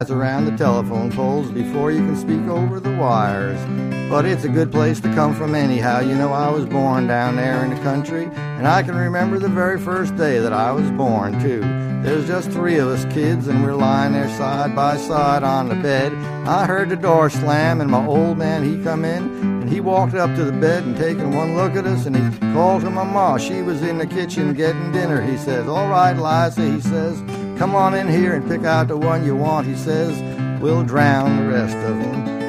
around the telephone poles before you can speak over the wires. But it's a good place to come from anyhow. You know, I was born down there in the country, and I can remember the very first day that I was born, too. There's just 3 of us kids, and we're lying there side by side on the bed. I heard the door slam, and my old man, he come in, and he walked up to the bed and taking one look at us, and he called to my ma. She was in the kitchen getting dinner. He says, "All right, Liza," he says, "come on in here and pick out the one you want," he says, "we'll drown the rest of them."